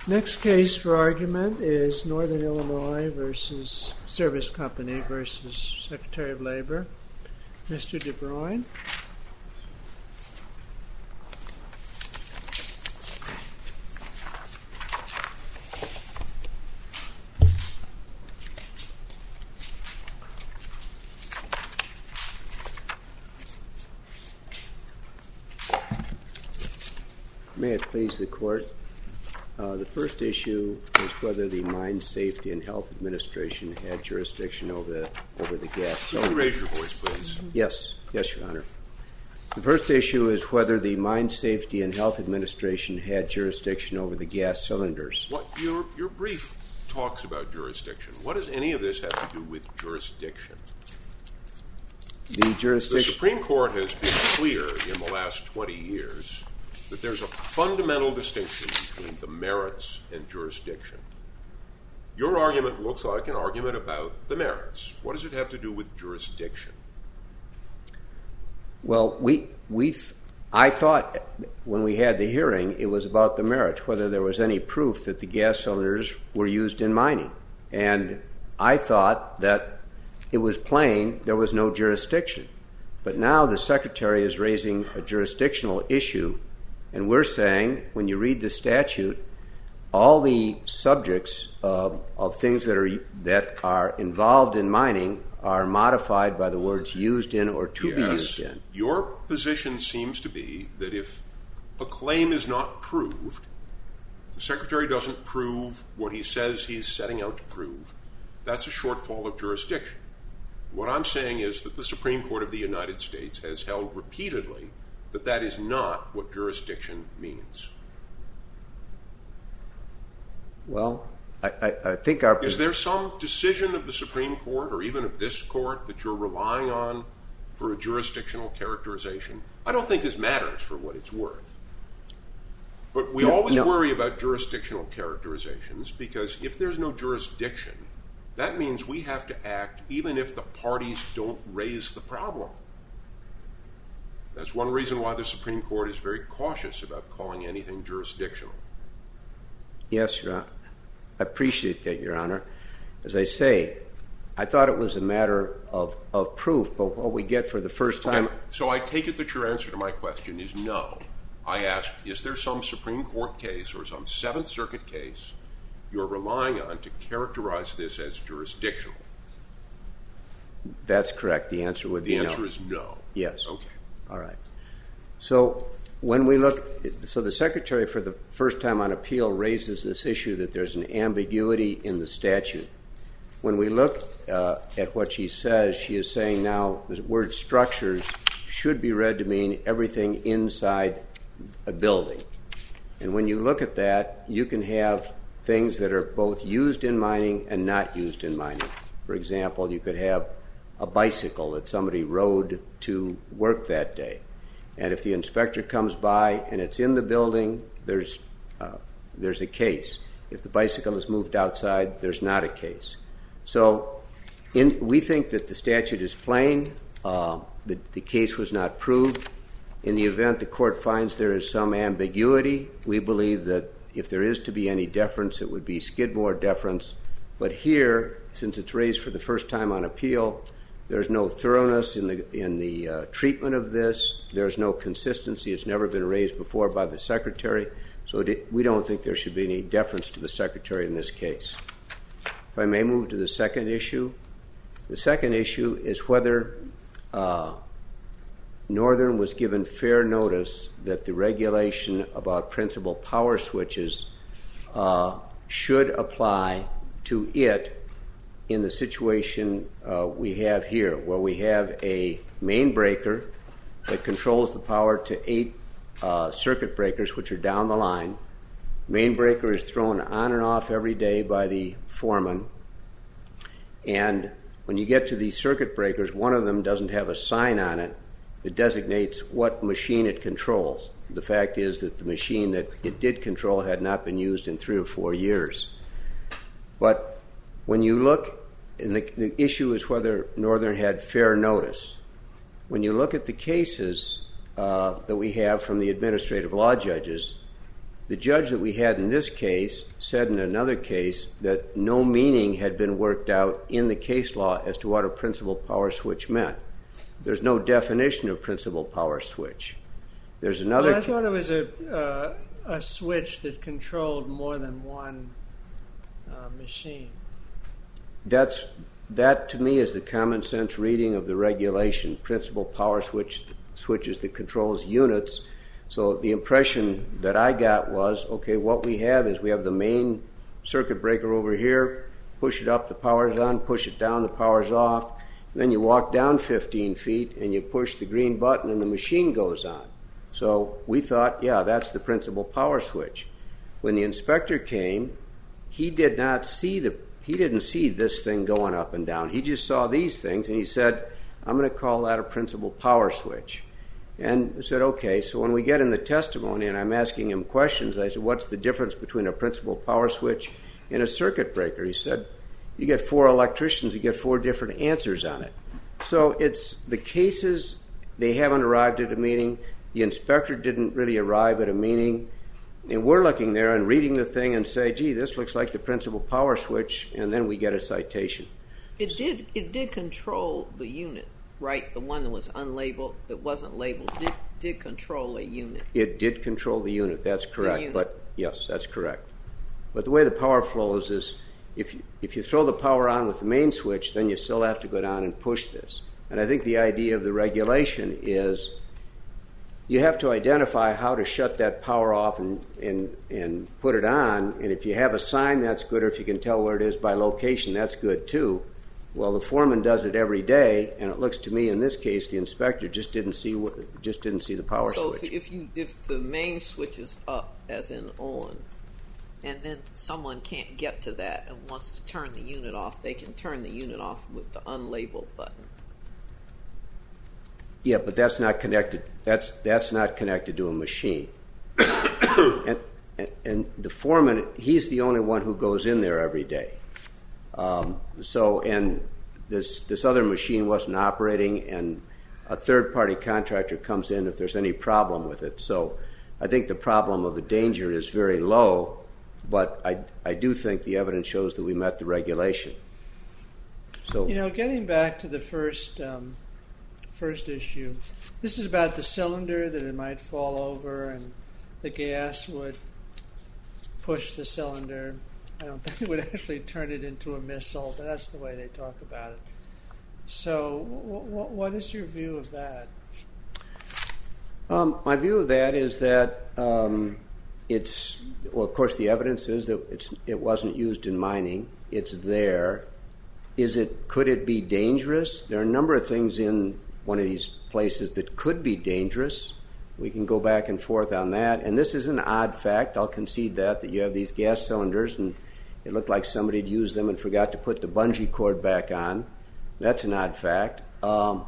Next case for argument is Northern Illinois versus Service Company versus Secretary of Labor. Mr. DeBruin. May it please the Court. The first issue is whether the Mine Safety and Health Administration had jurisdiction over the gas. Could you raise your voice, please? Yes, Your Honor. The first issue is whether the Mine Safety and Health Administration had jurisdiction over the gas cylinders. Your brief talks about jurisdiction. What does any of this have to do with jurisdiction? The Supreme Court has been clear in the last 20 years that there's a fundamental distinction between the merits and jurisdiction. Your argument looks like an argument about the merits. What does it have to do with jurisdiction? Well, I thought when we had the hearing it was about the merits, whether there was any proof that the gas cylinders were used in mining. And I thought that it was plain there was no jurisdiction. But now the Secretary is raising a jurisdictional issue. And we're saying, when you read the statute, all the subjects of things that are involved in mining are modified by the words used in or to be used in. Your position seems to be that if a claim is not proved, the Secretary doesn't prove what he says he's setting out to prove, that's a shortfall of jurisdiction. What I'm saying is that the Supreme Court of the United States has held repeatedly that is not what jurisdiction means. Well, I think Is there some decision of the Supreme Court or even of this court that you're relying on for a jurisdictional characterization? I don't think this matters for what it's worth. But we always worry about jurisdictional characterizations because if there's no jurisdiction, that means we have to act even if the parties don't raise the problem. That's one reason why the Supreme Court is very cautious about calling anything jurisdictional. Yes, Your Honor. I appreciate that, Your Honor. As I say, I thought it was a matter of proof, but what we get for the first time... Okay. So I take it that your answer to my question is no. I asked, is there some Supreme Court case or some Seventh Circuit case you're relying on to characterize this as jurisdictional? That's correct. The answer would be no. The answer is no. Yes. Okay. All right. So when we look, the Secretary for the first time on appeal raises this issue that there's an ambiguity in the statute. When we look at what she says, she is saying now the word structures should be read to mean everything inside a building. And when you look at that, you can have things that are both used in mining and not used in mining. For example, you could have a bicycle that somebody rode to work that day. And if the inspector comes by and it's in the building, there's a case. If the bicycle is moved outside, there's not a case. So we think that the statute is plain. The case was not proved. In the event the court finds there is some ambiguity, we believe that if there is to be any deference, it would be Skidmore deference. But here, since it's raised for the first time on appeal, there's no thoroughness in the treatment of this. There's no consistency. It's never been raised before by the Secretary. So we don't think there should be any deference to the Secretary in this case. If I may move to the second issue. The second issue is whether Northern was given fair notice that the regulation about principal power switches should apply to it in the situation we have here, where we have a main breaker that controls the power to 8 circuit breakers, which are down the line. Main breaker is thrown on and off every day by the foreman. And when you get to these circuit breakers, one of them doesn't have a sign on it that designates what machine it controls. The fact is that the machine that it did control had not been used in 3 or 4 years. But when you look, and the issue is whether Northern had fair notice. When you look at the cases that we have from the administrative law judges, The judge that we had in this case said in another case that no meaning had been worked out in the case law as to what a principal power switch meant. There's no definition of principal power switch. There's another. Well, I thought it was a switch that controlled more than one machine. That to me is the common sense reading of the regulation. Principal power switches that controls units. So the impression that I got was, okay, what we have is we have the main circuit breaker over here, push it up, the power's on, push it down, the power's off. Then you walk down 15 feet and you push the green button and the machine goes on. So we thought, yeah, that's the principal power switch. When the inspector came, he didn't see this thing going up and down. He just saw these things and he said, I'm going to call that a principal power switch. And I said, okay, so when we get in the testimony and I'm asking him questions, I said, what's the difference between a principal power switch and a circuit breaker? He said, you get 4 electricians, you get 4 different answers on it. So it's the cases, they haven't arrived at a meaning. The inspector didn't really arrive at a meaning. And we're looking there and reading the thing and say, gee, this looks like the principal power switch, and then we get a citation. It did control the unit, right? The one that was unlabeled, that wasn't labeled, did control a unit. It did control the unit, that's correct. But yes, that's correct. But the way the power flows is if you throw the power on with the main switch, then you still have to go down and push this. And I think the idea of the regulation is you have to identify how to shut that power off and put it on. And if you have a sign, that's good, or if you can tell where it is by location, that's good too. Well, the foreman does it every day, and it looks to me in this case the inspector just didn't see the power switch. So if the main switch is up, as in on, and then someone can't get to that and wants to turn the unit off, they can turn the unit off with the unlabeled button. Yeah, but that's not connected. That's not connected to a machine. and the foreman, he's the only one who goes in there every day. And this other machine wasn't operating, and a third-party contractor comes in if there's any problem with it. So I think the problem of the danger is very low, but I do think the evidence shows that we met the regulation. So, getting back to the first issue, this is about the cylinder, that it might fall over and the gas would push the cylinder. I don't think it would actually turn it into a missile, but that's the way they talk about it. So what is your view of that? My view of that is that of course the evidence is that it wasn't used in mining. It's there. Could it be dangerous? There are a number of things in one of these places that could be dangerous. We can go back and forth on that. And this is an odd fact. I'll concede that you have these gas cylinders, and it looked like somebody had used them and forgot to put the bungee cord back on. That's an odd fact. So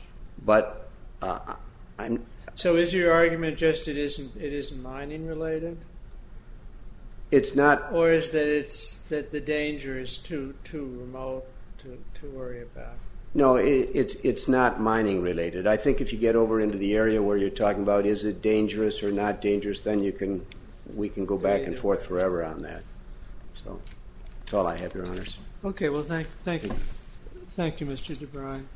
is your argument just it isn't mining related? It's not. Or is that the danger is too remote to worry about? No, it's not mining related. I think if you get over into the area where you're talking about is it dangerous or not dangerous, then we can go back and forth forever on that. So that's all I have, Your Honors. Okay, well, thank you. Thank you, Mr. DeBrine.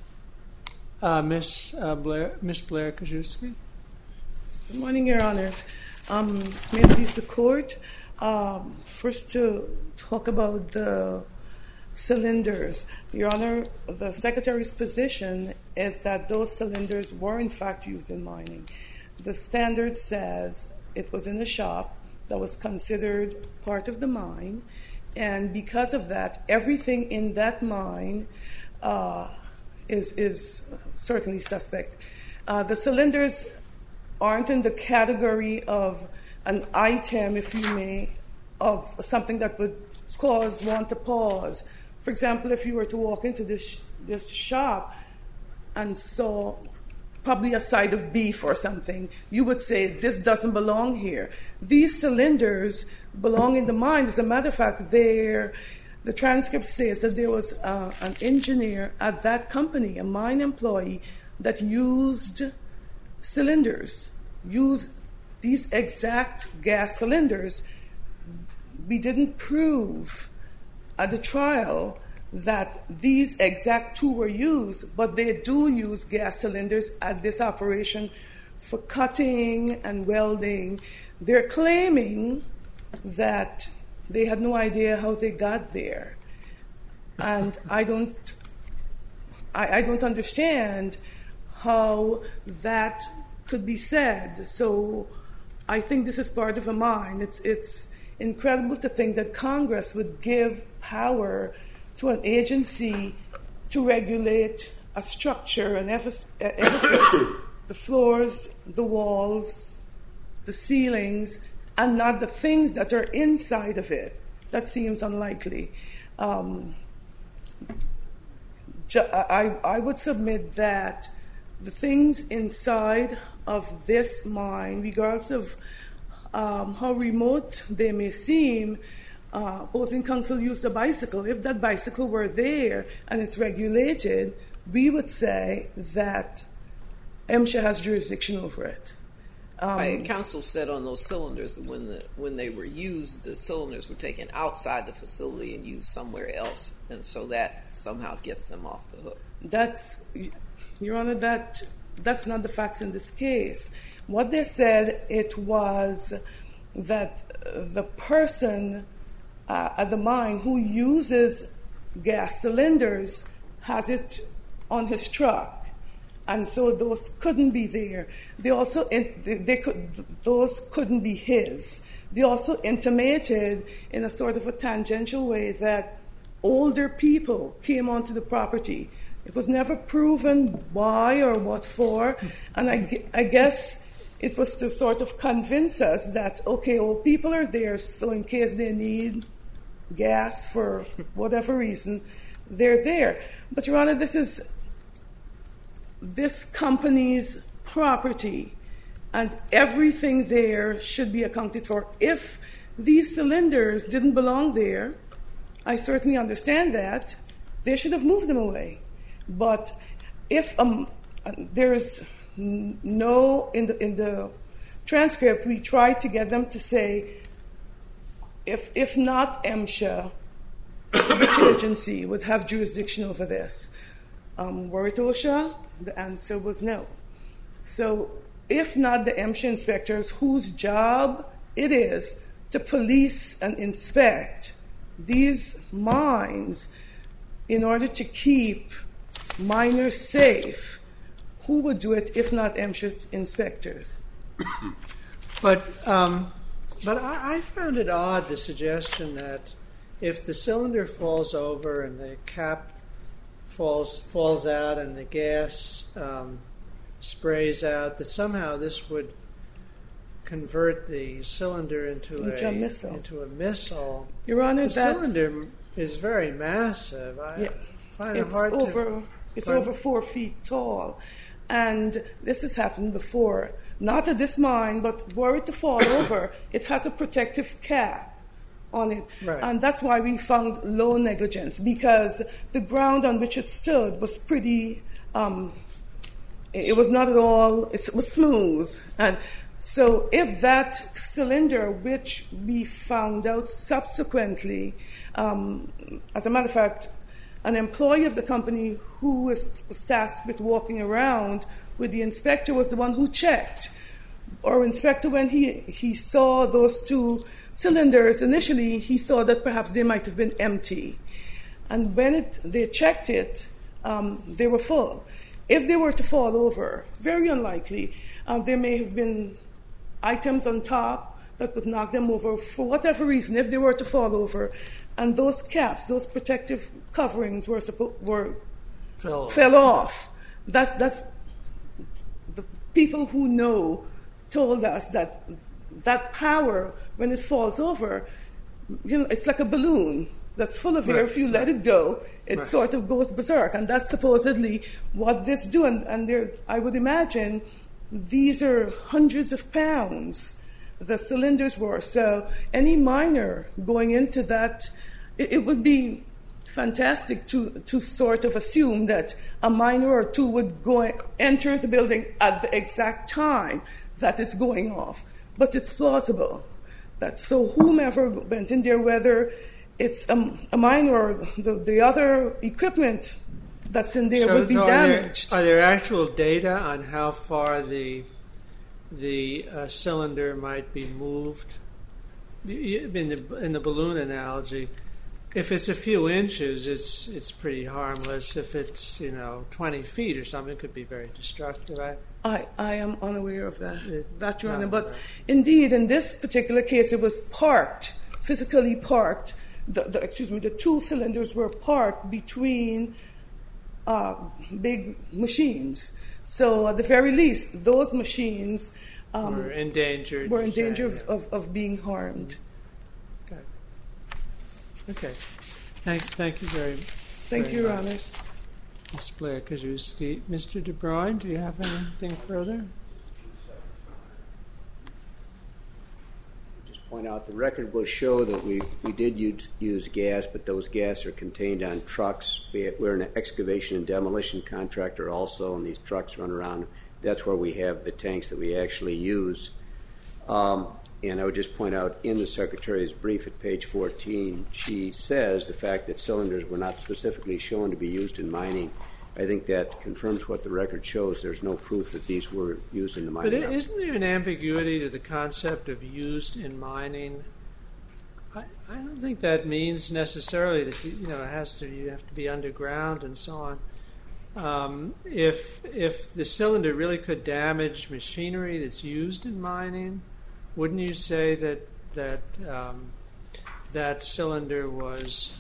Miss Blair Kajewski. Good morning, Your Honors. May it please the Court. First, to talk about the cylinders. Your Honor, the Secretary's position is that those cylinders were in fact used in mining. The standard says it was in a shop that was considered part of the mine, and because of that, everything in that mine is certainly suspect. The cylinders aren't in the category of an item, if you may, of something that would cause one to pause. For example, if you were to walk into this shop and saw probably a side of beef or something, you would say, this doesn't belong here. These cylinders belong in the mine. As a matter of fact, the transcript states that there was an engineer at that company, a mine employee, that used cylinders, used these exact gas cylinders, we didn't prove at the trial that these exact two were used, but they do use gas cylinders at this operation for cutting and welding. They're claiming that they had no idea how they got there. And I don't understand how that could be said. So I think this is part of a mind. It's incredible to think that Congress would give power to an agency to regulate a structure, an edifice, the floors, the walls, the ceilings, and not the things that are inside of it. That seems unlikely. I would submit that the things inside of this mine, regardless of how remote they may seem, opposing counsel used a bicycle. If that bicycle were there and it's regulated, we would say that MSHA has jurisdiction over it. Counsel said on those cylinders that when they were used, the cylinders were taken outside the facility and used somewhere else, and so that somehow gets them off the hook. Your Honor, that's not the facts in this case. What they said, it was that the person at the mine who uses gas cylinders has it on his truck. And so those couldn't be there. Those couldn't be his. They also intimated in a sort of a tangential way that older people came onto the property. It was never proven why or what for. And I guess it was to sort of convince us that, okay, old people are there, so in case they need gas for whatever reason, they're there. But, Your Honor, this is this company's property, and everything there should be accounted for. If these cylinders didn't belong there, I certainly understand that. They should have moved them away. But if there's no, in the transcript, we tried to get them to say, if not MSHA, which agency would have jurisdiction over this? Were it OSHA? The answer was no. So if not the MSHA inspectors, whose job it is to police and inspect these mines in order to keep miners safe, who would do it if not MSHA's inspectors? But I found it odd, the suggestion that if the cylinder falls over and the cap falls out and the gas sprays out, that somehow this would convert the cylinder into a missile. Your Honor, the cylinder is very massive. I find it hard to... It's over 4 feet tall. And this has happened before. Not at this mine, but were it to fall over, it has a protective cap on it. Right. And that's why we found low negligence, because the ground on which it stood was pretty, it was not at all, it was smooth. And so if that cylinder, which we found out subsequently, as a matter of fact, an employee of the company who was tasked with walking around with the inspector was the one who checked. Our inspector, when he saw those two cylinders, initially he thought that perhaps they might have been empty. And when they checked it, they were full. If they were to fall over, very unlikely, there may have been items on top that would knock them over for whatever reason. If they were to fall over, and those caps, those protective coverings fell off. That's the people who know told us that power, when it falls over, it's like a balloon that's full of air. If you let it go, it sort of goes berserk. And that's supposedly what this do. And I would imagine these are hundreds of pounds, the cylinders were. So any miner going into that, it would be fantastic to sort of assume that a miner or two would enter the building at the exact time that it's going off. but it's plausible. So whomever went in there, whether it's a mine or the other equipment that's in there would be damaged. Are there actual data on how far the cylinder might be moved? In the balloon analogy, if it's a few inches, it's pretty harmless. If it's 20 feet or something, it could be very destructive. I am unaware of that, Your Honor. But indeed, in this particular case, it was parked, physically parked. The two cylinders were parked between big machines. So at the very least, those machines were endangered. Of being harmed. Okay. Thank you very much. Thank you, Your Honors. Ms. Blair Kajewski. Mr. De Bruyn, do you have anything further? Just point out the record will show that we did use gas, but those gas are contained on trucks. We're an excavation and demolition contractor also, and these trucks run around. That's where we have the tanks that we actually use. And I would just point out in the Secretary's brief at page 14, she says the fact that cylinders were not specifically shown to be used in mining. I think that confirms what the record shows. There's no proof that these were used in the mining. But isn't there an ambiguity to the concept of used in mining? I don't think that means necessarily that you have to be underground and so on. If the cylinder really could damage machinery that's used in mining, wouldn't you say that cylinder was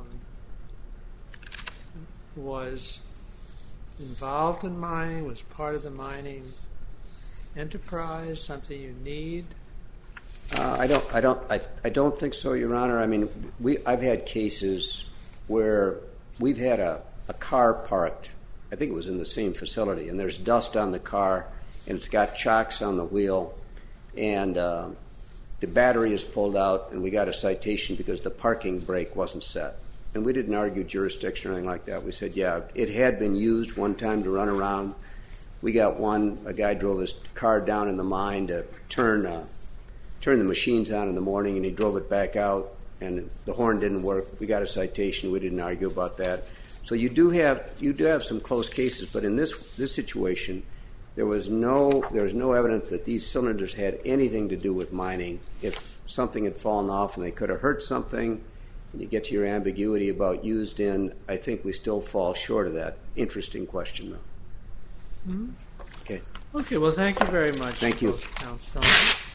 involved in mining, was part of the mining enterprise, something you need? I don't think so, Your Honor. I mean, I've had cases where we've had a car parked. I think it was in the same facility, and there's dust on the car, and it's got chocks on the wheel. And the battery is pulled out, and we got a citation because the parking brake wasn't set. And we didn't argue jurisdiction or anything like that. We said, yeah, it had been used one time to run around. We got a guy drove his car down in the mine to turn the machines on in the morning, and he drove it back out, and the horn didn't work. We got a citation. We didn't argue about that. So you do have some close cases, but in this situation, there was no evidence that these cylinders had anything to do with mining. If something had fallen off and they could have hurt something, and you get to your ambiguity about used in, I think we still fall short of that. Interesting question, though. Mm-hmm. Okay. Okay, well, thank you very much. Thank you. Counsel.